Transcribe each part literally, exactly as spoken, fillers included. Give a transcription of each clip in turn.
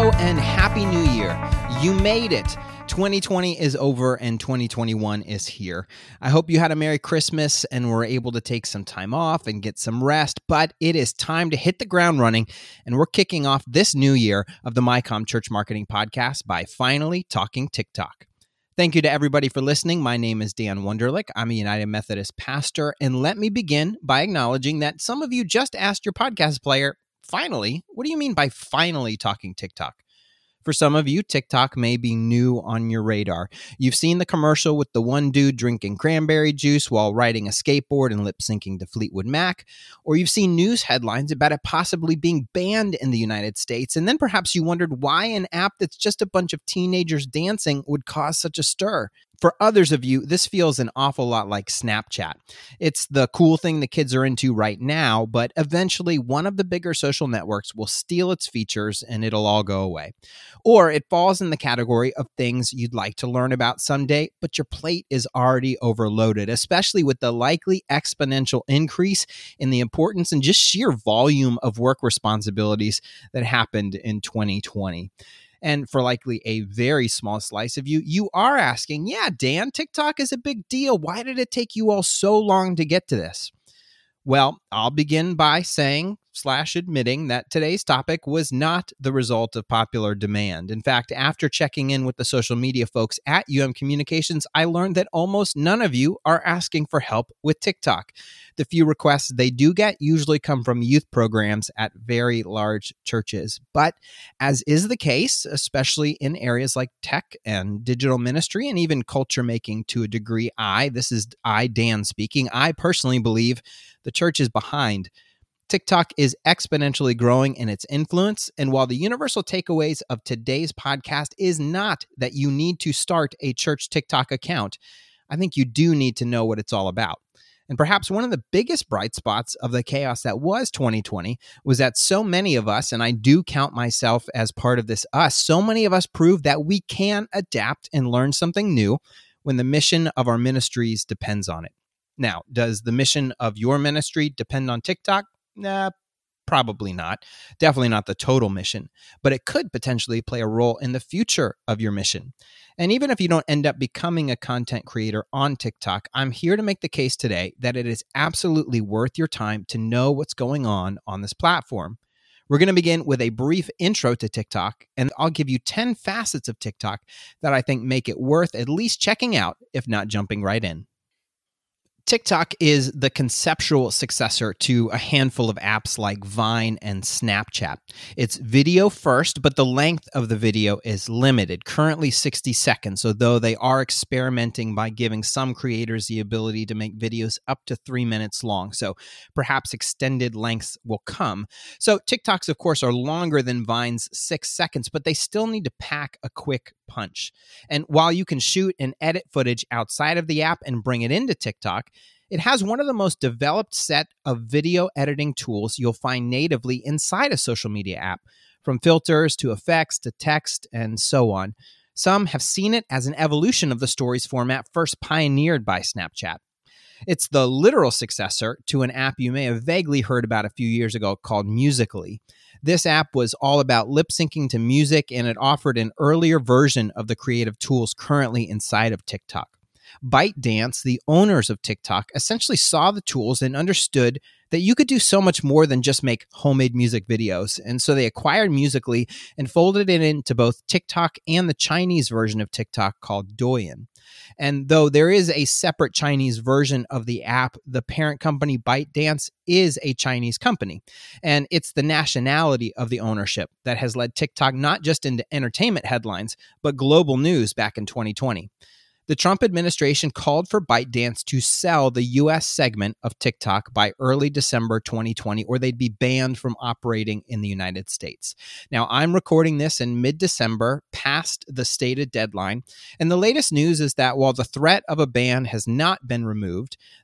Hello and Happy New Year. You made it. twenty twenty is over and twenty twenty-one is here. I hope you had a Merry Christmas and were able to take some time off and get some rest, but it is time to hit the ground running, and we're kicking off this new year of the MyCom Church Marketing Podcast by finally talking TikTok. Thank you to everybody for listening. My name is Dan Wunderlich. I'm a United Methodist pastor, and let me begin by acknowledging that some of you just asked your podcast player, finally? What do you mean by finally talking TikTok? For some of you, TikTok may be new on your radar. You've seen the commercial with the one dude drinking cranberry juice while riding a skateboard and lip-syncing to Fleetwood Mac, or you've seen news headlines about it possibly being banned in the United States, and then perhaps you wondered why an app that's just a bunch of teenagers dancing would cause such a stir. For others of you, this feels an awful lot like Snapchat. It's the cool thing the kids are into right now, but eventually one of the bigger social networks will steal its features and it'll all go away. Or it falls in the category of things you'd like to learn about someday, but your plate is already overloaded, especially with the likely exponential increase in the importance and just sheer volume of work responsibilities that happened in twenty twenty. And for likely a very small slice of you, you are asking, yeah, Dan, TikTok is a big deal. Why did it take you all so long to get to this? Well, I'll begin by saying slash admitting that today's topic was not the result of popular demand. In fact, after checking in with the social media folks at U M Communications, I learned that almost none of you are asking for help with TikTok. The few requests they do get usually come from youth programs at very large churches. But as is the case, especially in areas like tech and digital ministry and even culture making to a degree, I, this is I, Dan speaking, I personally believe the church is behind. TikTok is exponentially growing in its influence, and while the universal takeaways of today's podcast is not that you need to start a church TikTok account, I think you do need to know what it's all about. And perhaps one of the biggest bright spots of the chaos that was twenty twenty was that so many of us, and I do count myself as part of this us, so many of us proved that we can adapt and learn something new when the mission of our ministries depends on it. Now, does the mission of your ministry depend on TikTok? Nah, probably not. Definitely not the total mission, but it could potentially play a role in the future of your mission. And even if you don't end up becoming a content creator on TikTok, I'm here to make the case today that it is absolutely worth your time to know what's going on on this platform. We're going to begin with a brief intro to TikTok, and I'll give you ten facets of TikTok that I think make it worth at least checking out, if not jumping right in. TikTok is the conceptual successor to a handful of apps like Vine and Snapchat. It's video first, but the length of the video is limited, currently sixty seconds, although they are experimenting by giving some creators the ability to make videos up to three minutes long, so perhaps extended lengths will come. So TikToks, of course, are longer than Vine's six seconds, but they still need to pack a quick punch. And while you can shoot and edit footage outside of the app and bring it into TikTok, it has one of the most developed set of video editing tools you'll find natively inside a social media app, from filters to effects to text and so on. Some have seen it as an evolution of the stories format first pioneered by Snapchat. It's the literal successor to an app you may have vaguely heard about a few years ago called Musical.ly. This app was all about lip syncing to music, and it offered an earlier version of the creative tools currently inside of TikTok. ByteDance, the owners of TikTok, essentially saw the tools and understood that you could do so much more than just make homemade music videos. And so they acquired Musical.ly and folded it into both TikTok and the Chinese version of TikTok called Douyin. And though there is a separate Chinese version of the app, the parent company ByteDance is a Chinese company. And it's the nationality of the ownership that has led TikTok not just into entertainment headlines, but global news back in twenty twenty. The Trump administration called for ByteDance to sell the U S segment of TikTok by early December twenty twenty, or they'd be banned from operating in the United States. Now, I'm recording this in mid-December, past the stated deadline, and the latest news is that while the threat of a ban has not been removed,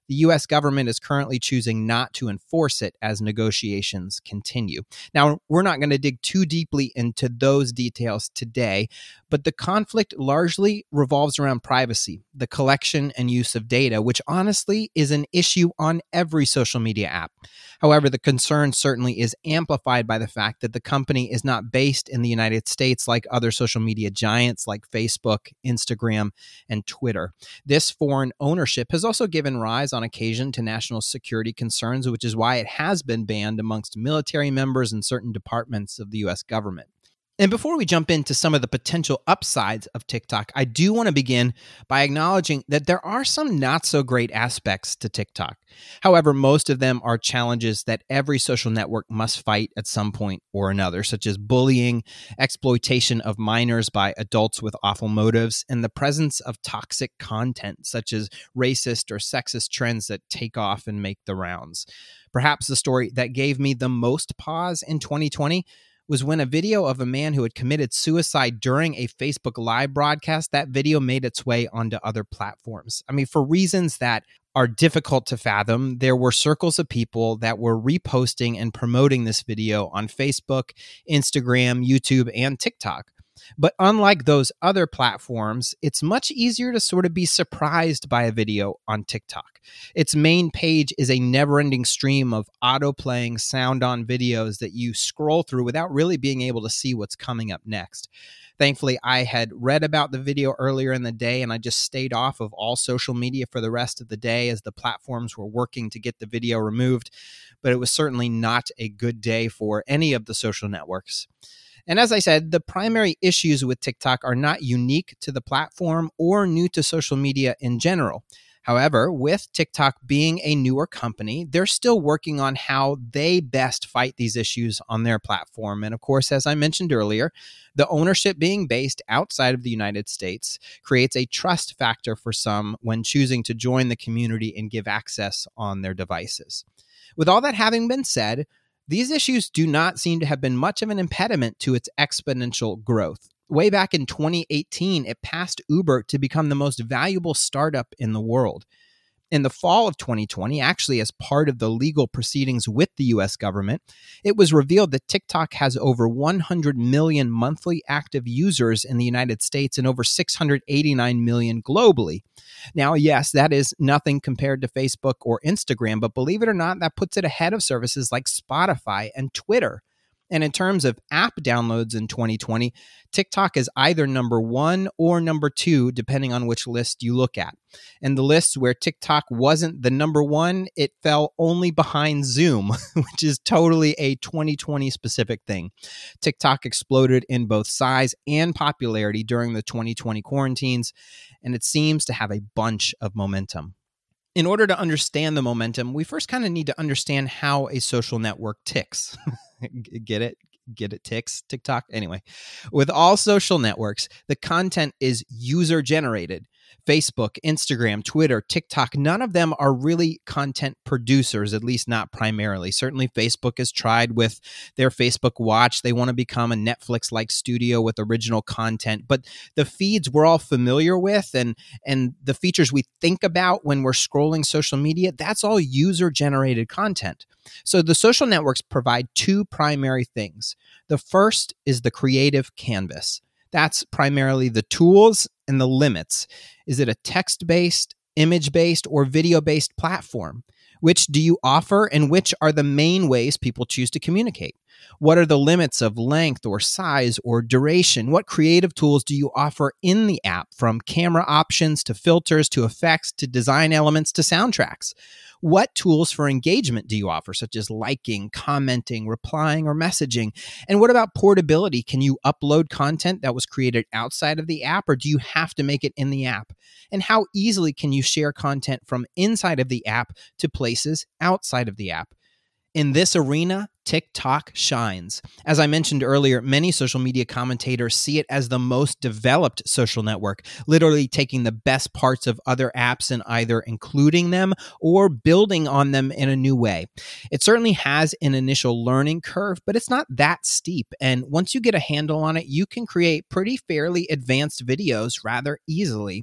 The U S government is currently choosing not to enforce it as negotiations continue. Now, we're not going to dig too deeply into those details today, but the conflict largely revolves around privacy, the collection and use of data, which honestly is an issue on every social media app. However, the concern certainly is amplified by the fact that the company is not based in the United States like other social media giants like Facebook, Instagram, and Twitter. This foreign ownership has also given rise on occasion to national security concerns, which is why it has been banned amongst military members and certain departments of the U S government. And before we jump into some of the potential upsides of TikTok, I do want to begin by acknowledging that there are some not so great aspects to TikTok. However, most of them are challenges that every social network must fight at some point or another, such as bullying, exploitation of minors by adults with awful motives, and the presence of toxic content, such as racist or sexist trends that take off and make the rounds. Perhaps the story that gave me the most pause in twenty twenty was when a video of a man who had committed suicide during a Facebook Live broadcast, that video made its way onto other platforms. I mean, for reasons that are difficult to fathom, there were circles of people that were reposting and promoting this video on Facebook, Instagram, YouTube, and TikTok. But unlike those other platforms, it's much easier to sort of be surprised by a video on TikTok. Its main page is a never-ending stream of auto-playing sound-on videos that you scroll through without really being able to see what's coming up next. Thankfully, I had read about the video earlier in the day, and I just stayed off of all social media for the rest of the day as the platforms were working to get the video removed. But it was certainly not a good day for any of the social networks. And as I said, the primary issues with TikTok are not unique to the platform or new to social media in general. However, with TikTok being a newer company, they're still working on how they best fight these issues on their platform. And of course, as I mentioned earlier, the ownership being based outside of the United States creates a trust factor for some when choosing to join the community and give access on their devices. With all that having been said, these issues do not seem to have been much of an impediment to its exponential growth. Way back in twenty eighteen, it passed Uber to become the most valuable startup in the world. In the fall of twenty twenty, actually as part of the legal proceedings with the U S government, it was revealed that TikTok has over one hundred million monthly active users in the United States and over six hundred eighty-nine million globally. Now, yes, that is nothing compared to Facebook or Instagram, but believe it or not, that puts it ahead of services like Spotify and Twitter. And in terms of app downloads in twenty twenty, TikTok is either number one or number two, depending on which list you look at. And the lists where TikTok wasn't the number one, it fell only behind Zoom, which is totally a twenty twenty specific thing. TikTok exploded in both size and popularity during the twenty twenty quarantines, and it seems to have a bunch of momentum. In order to understand the momentum, we first kind of need to understand how a social network ticks. Get it? Get it? Ticks? TikTok? Anyway, with all social networks, the content is user-generated. Facebook, Instagram, Twitter, TikTok, none of them are really content producers, at least not primarily. Certainly, Facebook has tried with their Facebook Watch. They want to become a Netflix-like studio with original content. But the feeds we're all familiar with and, and the features we think about when we're scrolling social media, that's all user-generated content. So the social networks provide two primary things. The first is the creative canvas. That's primarily the tools and the limits. Is it a text-based, image-based, or video-based platform? Which do you offer, and which are the main ways people choose to communicate? What are the limits of length or size or duration? What creative tools do you offer in the app, from camera options to filters to effects to design elements to soundtracks? What tools for engagement do you offer, such as liking, commenting, replying, or messaging? And what about portability? Can you upload content that was created outside of the app, or do you have to make it in the app? And how easily can you share content from inside of the app to places outside of the app? In this arena, TikTok shines. As I mentioned earlier, many social media commentators see it as the most developed social network, literally taking the best parts of other apps and either including them or building on them in a new way. It certainly has an initial learning curve, but it's not that steep. And once you get a handle on it, you can create pretty fairly advanced videos rather easily.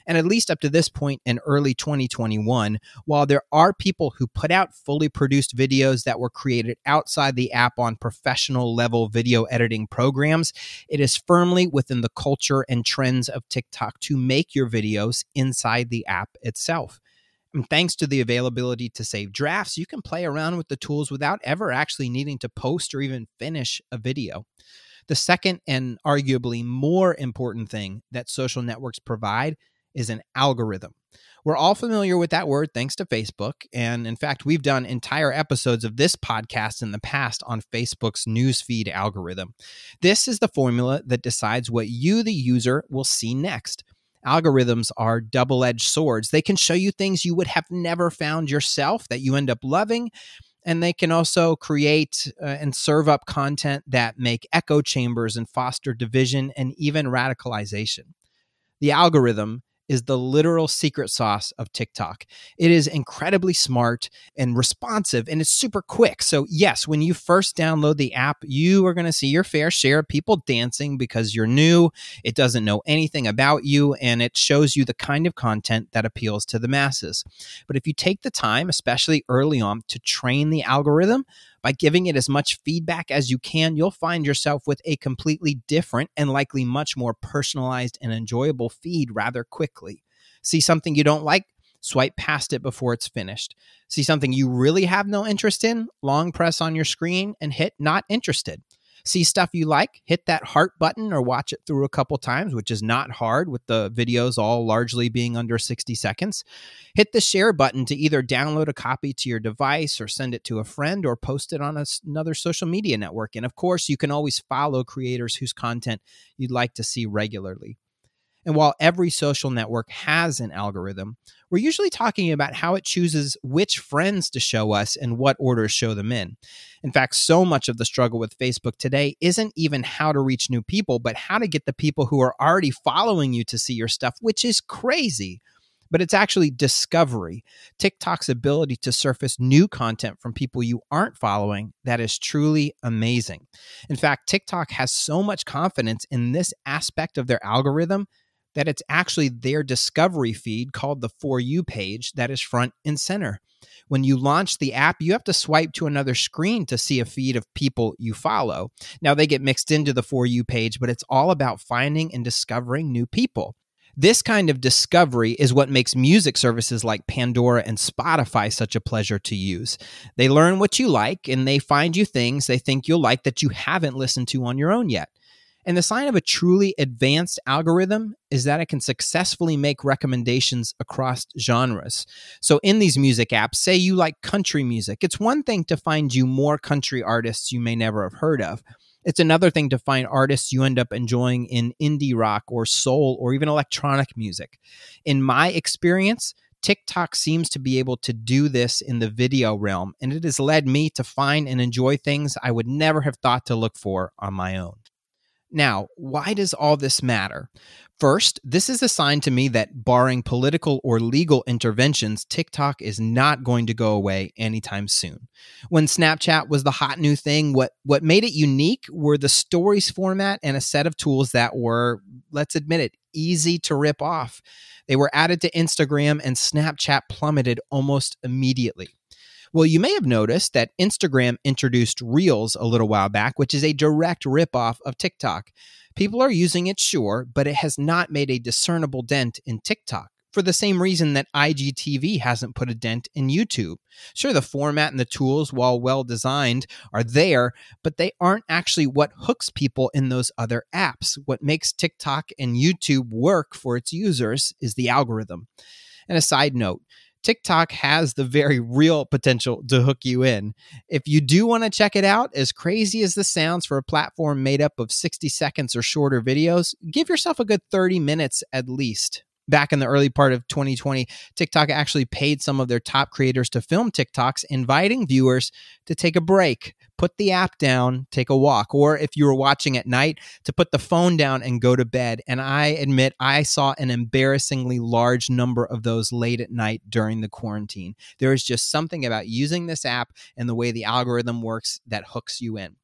And at least up to this point in early twenty twenty-one, while there are people who put out fully produced videos that were created outside the app on professional level video editing programs, it is firmly within the culture and trends of TikTok to make your videos inside the app itself. And thanks to the availability to save drafts, you can play around with the tools without ever actually needing to post or even finish a video. The second and arguably more important thing that social networks provide is an algorithm. We're all familiar with that word thanks to Facebook. And in fact, we've done entire episodes of this podcast in the past on Facebook's newsfeed algorithm. This is the formula that decides what you, the user, will see next. Algorithms are double-edged swords. They can show you things you would have never found yourself that you end up loving. And they can also create uh, and serve up content that make echo chambers and foster division and even radicalization. The algorithm is the literal secret sauce of TikTok. It is incredibly smart and responsive, and it's super quick. So yes, when you first download the app, you are going to see your fair share of people dancing because you're new, it doesn't know anything about you, and it shows you the kind of content that appeals to the masses. But if you take the time, especially early on, to train the algorithm, by giving it as much feedback as you can, you'll find yourself with a completely different and likely much more personalized and enjoyable feed rather quickly. See something you don't like? Swipe past it before it's finished. See something you really have no interest in? Long press on your screen and hit not interested. See stuff you like? Hit that heart button or watch it through a couple times, which is not hard with the videos all largely being under sixty seconds. Hit the share button to either download a copy to your device or send it to a friend or post it on a, another social media network. And of course, you can always follow creators whose content you'd like to see regularly. And while every social network has an algorithm, we're usually talking about how it chooses which friends to show us and what order to show them in. In fact, so much of the struggle with Facebook today isn't even how to reach new people, but how to get the people who are already following you to see your stuff, which is crazy. But it's actually discovery, TikTok's ability to surface new content from people you aren't following that is truly amazing. In fact, TikTok has so much confidence in this aspect of their algorithm that it's actually their discovery feed called the For You page that is front and center. When you launch the app, you have to swipe to another screen to see a feed of people you follow. Now, they get mixed into the For You page, but it's all about finding and discovering new people. This kind of discovery is what makes music services like Pandora and Spotify such a pleasure to use. They learn what you like, and they find you things they think you'll like that you haven't listened to on your own yet. And the sign of a truly advanced algorithm is that it can successfully make recommendations across genres. So in these music apps, say you like country music, it's one thing to find you more country artists you may never have heard of. It's another thing to find artists you end up enjoying in indie rock or soul or even electronic music. In my experience, TikTok seems to be able to do this in the video realm, and it has led me to find and enjoy things I would never have thought to look for on my own. Now, why does all this matter? First, this is a sign to me that barring political or legal interventions, TikTok is not going to go away anytime soon. When Snapchat was the hot new thing, what, what made it unique were the stories format and a set of tools that were, let's admit it, easy to rip off. They were added to Instagram, and Snapchat plummeted almost immediately. Well, you may have noticed that Instagram introduced Reels a little while back, which is a direct ripoff of TikTok. People are using it, sure, but it has not made a discernible dent in TikTok, for the same reason that I G T V hasn't put a dent in YouTube. Sure, the format and the tools, while well-designed, are there, but they aren't actually what hooks people in those other apps. What makes TikTok and YouTube work for its users is the algorithm. And a side note, TikTok has the very real potential to hook you in. If you do want to check it out, as crazy as this sounds for a platform made up of sixty seconds or shorter videos, give yourself a good thirty minutes at least. Back in the early part of twenty twenty, TikTok actually paid some of their top creators to film TikToks, inviting viewers to take a break, put the app down, take a walk, or if you were watching at night, to put the phone down and go to bed. And I admit I saw an embarrassingly large number of those late at night during the quarantine. There is just something about using this app and the way the algorithm works that hooks you in.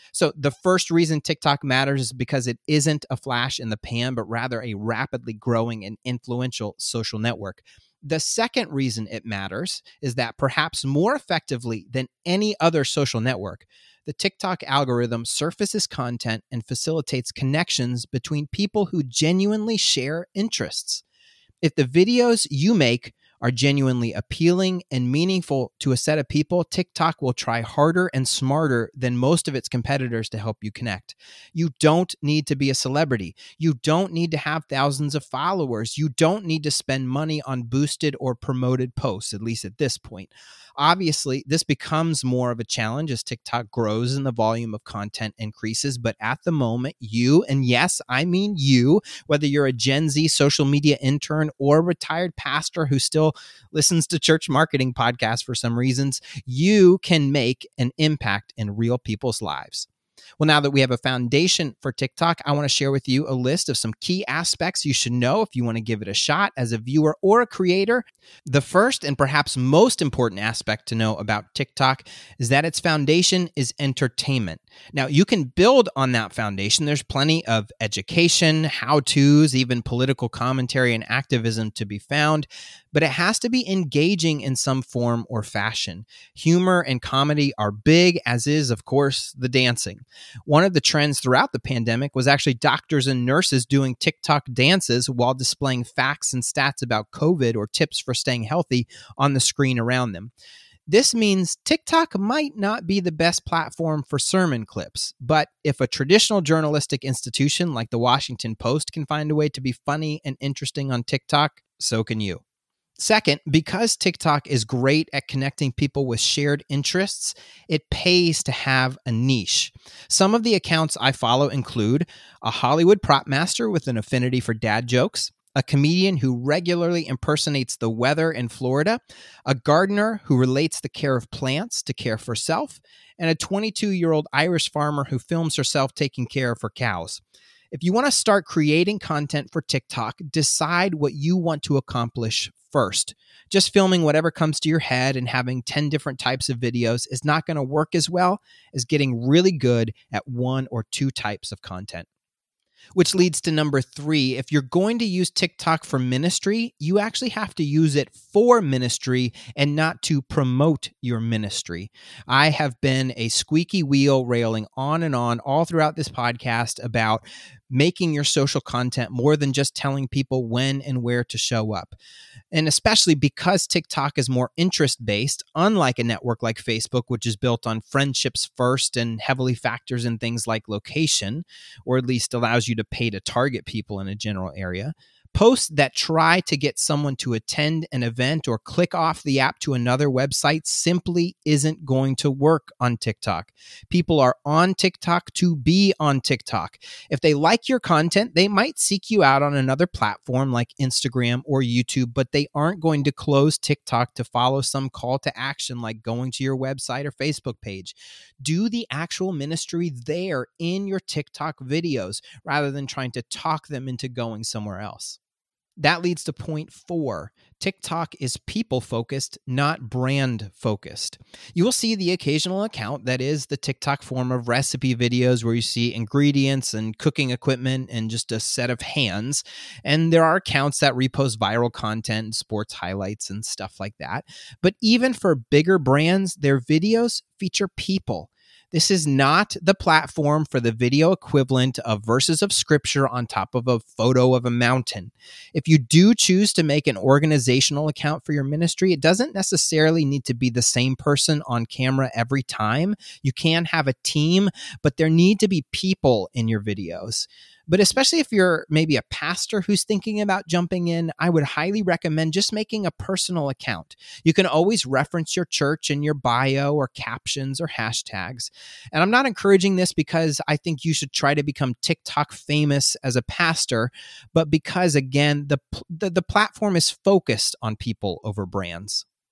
So the first reason TikTok matters is because it isn't a flash in the pan, but rather a rapidly growing and influential social network. The second reason it matters is that perhaps more effectively than any other social network, the TikTok algorithm surfaces content and facilitates connections between people who genuinely share interests. If the videos you make are genuinely appealing and meaningful to a set of people, TikTok will try harder and smarter than most of its competitors to help you connect. You don't need to be a celebrity. You don't need to have thousands of followers. You don't need to spend money on boosted or promoted posts, at least at this point. Obviously, this becomes more of a challenge as TikTok grows and the volume of content increases. But at the moment, you, and yes, I mean you, whether you're a Gen Z social media intern or a retired pastor who still listens to church marketing podcasts for some reasons, you can make an impact in real people's lives. Well, now that we have a foundation for TikTok, I want to share with you a list of some key aspects you should know if you want to give it a shot as a viewer or a creator. The first and perhaps most important aspect to know about TikTok is that its foundation is entertainment. Now, you can build on that foundation. There's plenty of education, how-tos, even political commentary and activism to be found, but it has to be engaging in some form or fashion. Humor and comedy are big, as is, of course, the dancing. One of the trends throughout the pandemic was actually doctors and nurses doing TikTok dances while displaying facts and stats about COVID or tips for staying healthy on the screen around them. This means TikTok might not be the best platform for sermon clips, but if a traditional journalistic institution like the Washington Post can find a way to be funny and interesting on TikTok, so can you. Second, because TikTok is great at connecting people with shared interests, it pays to have a niche. Some of the accounts I follow include a Hollywood prop master with an affinity for dad jokes, a comedian who regularly impersonates the weather in Florida, a gardener who relates the care of plants to care for self, and a twenty-two-year-old Irish farmer who films herself taking care of her cows. If you want to start creating content for TikTok, decide what you want to accomplish first. Just filming whatever comes to your head and having ten different types of videos is not going to work as well as getting really good at one or two types of content. Which leads to number three. If you're going to use TikTok for ministry, you actually have to use it for ministry and not to promote your ministry. I have been a squeaky wheel railing on and on all throughout this podcast about making your social content more than just telling people when and where to show up. And especially because TikTok is more interest-based, unlike a network like Facebook, which is built on friendships first and heavily factors in things like location, or at least allows you to pay to target people in a general area. Posts that try to get someone to attend an event or click off the app to another website simply isn't going to work on TikTok. People are on TikTok to be on TikTok. If they like your content, they might seek you out on another platform like Instagram or YouTube, but they aren't going to close TikTok to follow some call to action like going to your website or Facebook page. Do the actual ministry there in your TikTok videos rather than trying to talk them into going somewhere else. That leads to point four. TikTok is people-focused, not brand-focused. You will see the occasional account that is the TikTok form of recipe videos where you see ingredients and cooking equipment and just a set of hands. And there are accounts that repost viral content, sports highlights, and stuff like that. But even for bigger brands, their videos feature people. This is not the platform for the video equivalent of verses of scripture on top of a photo of a mountain. If you do choose to make an organizational account for your ministry, it doesn't necessarily need to be the same person on camera every time. You can have a team, but there need to be people in your videos. But especially if you're maybe a pastor who's thinking about jumping in, I would highly recommend just making a personal account. You can always reference your church in your bio or captions or hashtags. And I'm not encouraging this because I think you should try to become TikTok famous as a pastor, but because, again, the the, the platform is focused on people over brands.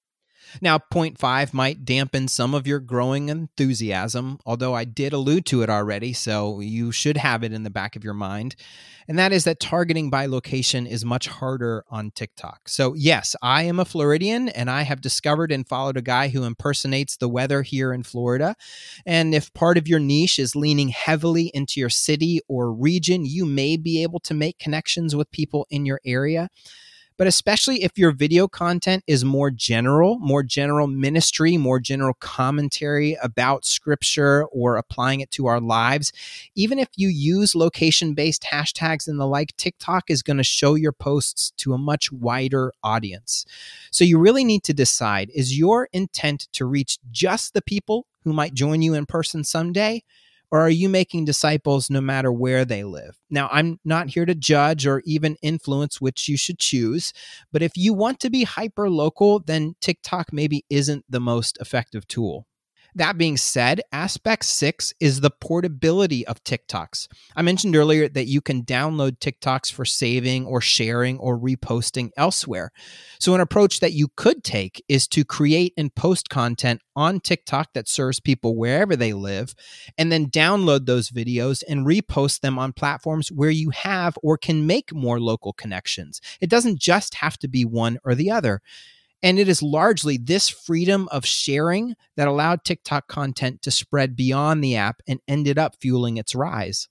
Now, point five might dampen some of your growing enthusiasm, although I did allude to it already, so you should have it in the back of your mind. And that is that targeting by location is much harder on TikTok. So yes, I am a Floridian, and I have discovered and followed a guy who impersonates the weather here in Florida. And if part of your niche is leaning heavily into your city or region, you may be able to make connections with people in your area. But especially if your video content is more general, more general ministry, more general commentary about scripture or applying it to our lives, even if you use location-based hashtags and the like, TikTok is going to show your posts to a much wider audience. So you really need to decide, is your intent to reach just the people who might join you in person someday? Or are you making disciples no matter where they live? Now, I'm not here to judge or even influence which you should choose, but if you want to be hyper local, then TikTok maybe isn't the most effective tool. That being said, aspect six is the portability of TikToks. I mentioned earlier that you can download TikToks for saving or sharing or reposting elsewhere. So an approach that you could take is to create and post content on TikTok that serves people wherever they live, and then download those videos and repost them on platforms where you have or can make more local connections. It doesn't just have to be one or the other. And it is largely this freedom of sharing that allowed TikTok content to spread beyond the app and ended up fueling its rise.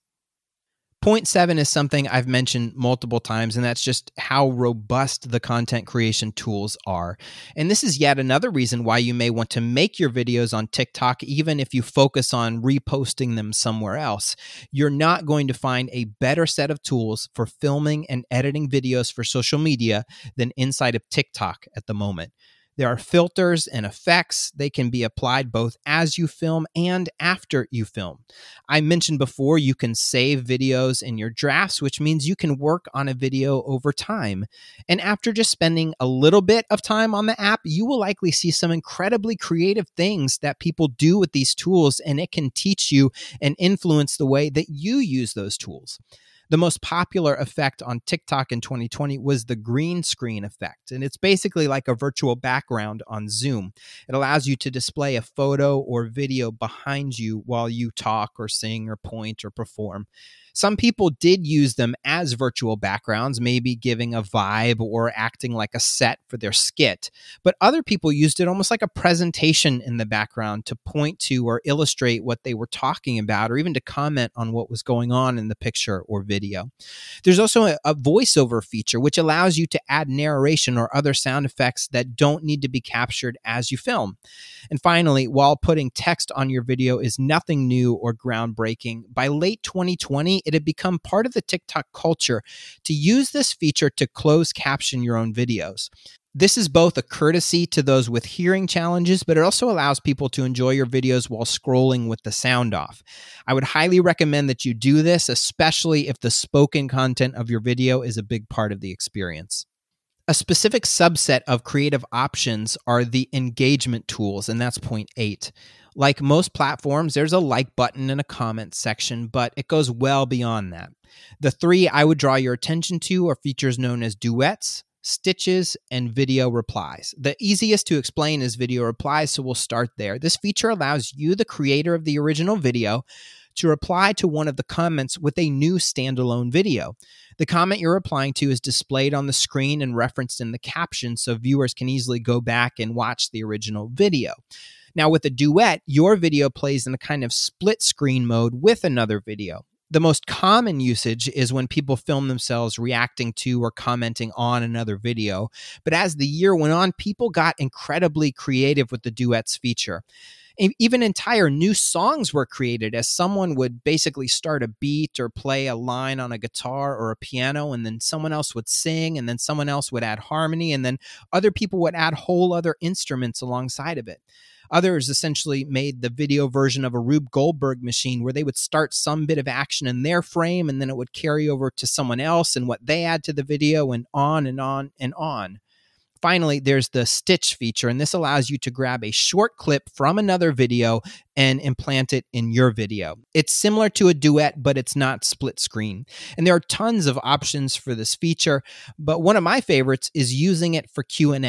Point seven is something I've mentioned multiple times, and that's just how robust the content creation tools are. And this is yet another reason why you may want to make your videos on TikTok, even if you focus on reposting them somewhere else. You're not going to find a better set of tools for filming and editing videos for social media than inside of TikTok at the moment. There are filters and effects. They can be applied both as you film and after you film. I mentioned before you can save videos in your drafts, which means you can work on a video over time. And after just spending a little bit of time on the app, you will likely see some incredibly creative things that people do with these tools, and it can teach you and influence the way that you use those tools. The most popular effect on TikTok in twenty twenty was the green screen effect, and it's basically like a virtual background on Zoom. It allows you to display a photo or video behind you while you talk or sing or point or perform. Some people did use them as virtual backgrounds, maybe giving a vibe or acting like a set for their skit. But other people used it almost like a presentation in the background to point to or illustrate what they were talking about, or even to comment on what was going on in the picture or video. There's also a, a voiceover feature, which allows you to add narration or other sound effects that don't need to be captured as you film. And finally, while putting text on your video is nothing new or groundbreaking, by late twenty twenty, it had become part of the TikTok culture to use this feature to close caption your own videos. This is both a courtesy to those with hearing challenges, but it also allows people to enjoy your videos while scrolling with the sound off. I would highly recommend that you do this, especially if the spoken content of your video is a big part of the experience. A specific subset of creative options are the engagement tools, and that's point eight. Like most platforms, there's a like button and a comment section, but it goes well beyond that. The three I would draw your attention to are features known as duets, stitches, and video replies. The easiest to explain is video replies, so we'll start there. This feature allows you, the creator of the original video, to reply to one of the comments with a new standalone video. The comment you're replying to is displayed on the screen and referenced in the caption, so viewers can easily go back and watch the original video. Now, with a duet, your video plays in a kind of split screen mode with another video. The most common usage is when people film themselves reacting to or commenting on another video. But as the year went on, people got incredibly creative with the duets feature. Even entire new songs were created, as someone would basically start a beat or play a line on a guitar or a piano, and then someone else would sing, and then someone else would add harmony, and then other people would add whole other instruments alongside of it. Others essentially made the video version of a Rube Goldberg machine, where they would start some bit of action in their frame, and then it would carry over to someone else and what they add to the video, and on and on and on. Finally, there's the stitch feature, and this allows you to grab a short clip from another video and implant it in your video. It's similar to a duet, but it's not split screen. And there are tons of options for this feature, but one of my favorites is using it for Q and A.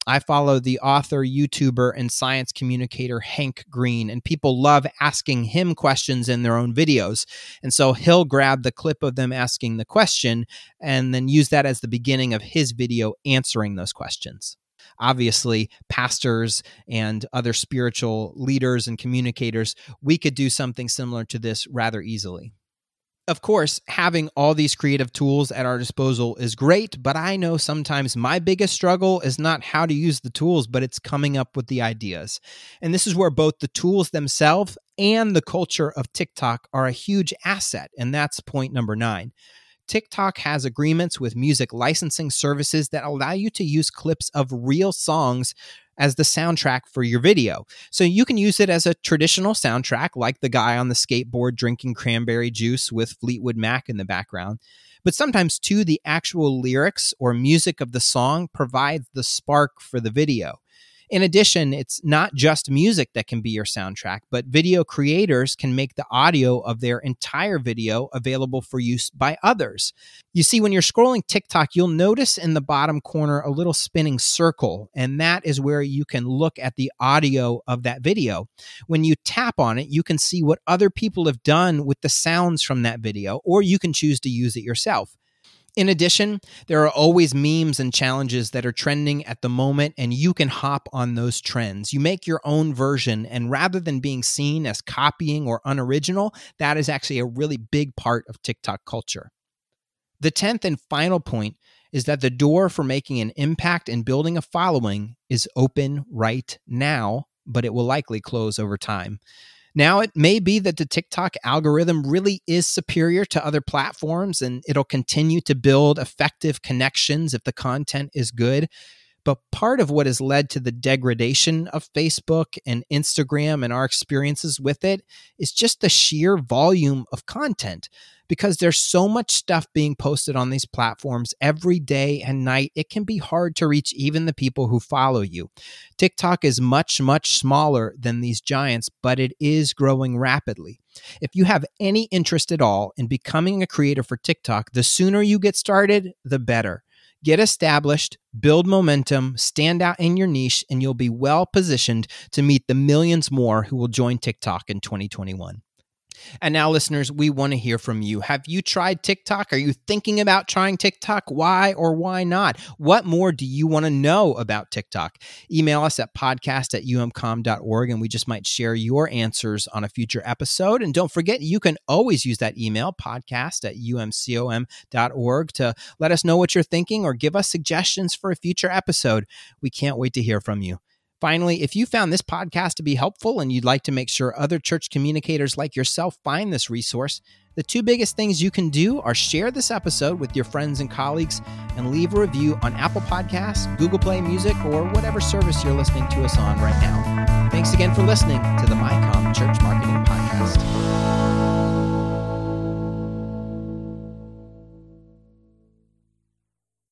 I follow the author, YouTuber, and science communicator Hank Green, and people love asking him questions in their own videos. And so he'll grab the clip of them asking the question and then use that as the beginning of his video answering those questions. Obviously, pastors and other spiritual leaders and communicators, we could do something similar to this rather easily. Of course, having all these creative tools at our disposal is great, but I know sometimes my biggest struggle is not how to use the tools, but it's coming up with the ideas. And this is where both the tools themselves and the culture of TikTok are a huge asset, and that's point number nine. TikTok has agreements with music licensing services that allow you to use clips of real songs as the soundtrack for your video. So you can use it as a traditional soundtrack, like the guy on the skateboard drinking cranberry juice with Fleetwood Mac in the background. But sometimes, too, the actual lyrics or music of the song provides the spark for the video. In addition, it's not just music that can be your soundtrack, but video creators can make the audio of their entire video available for use by others. You see, when you're scrolling TikTok, you'll notice in the bottom corner a little spinning circle, and that is where you can look at the audio of that video. When you tap on it, you can see what other people have done with the sounds from that video, or you can choose to use it yourself. In addition, there are always memes and challenges that are trending at the moment, and you can hop on those trends. You make your own version, and rather than being seen as copying or unoriginal, that is actually a really big part of TikTok culture. The tenth and final point is that the door for making an impact and building a following is open right now, but it will likely close over time. Now, it may be that the TikTok algorithm really is superior to other platforms, and it'll continue to build effective connections if the content is good. But part of what has led to the degradation of Facebook and Instagram and our experiences with it is just the sheer volume of content. Because there's so much stuff being posted on these platforms every day and night, it can be hard to reach even the people who follow you. TikTok is much, much smaller than these giants, but it is growing rapidly. If you have any interest at all in becoming a creator for TikTok, the sooner you get started, the better. Get established, build momentum, stand out in your niche, and you'll be well positioned to meet the millions more who will join TikTok in twenty twenty-one. And now, listeners, we want to hear from you. Have you tried TikTok? Are you thinking about trying TikTok? Why or why not? What more do you want to know about TikTok? Email us at podcast at umcom dot org, and we just might share your answers on a future episode. And don't forget, you can always use that email, podcast at umcom dot org, to let us know what you're thinking or give us suggestions for a future episode. We can't wait to hear from you. Finally, if you found this podcast to be helpful and you'd like to make sure other church communicators like yourself find this resource, the two biggest things you can do are share this episode with your friends and colleagues and leave a review on Apple Podcasts, Google Play Music, or whatever service you're listening to us on right now. Thanks again for listening to the MyCom Church Marketing Podcast.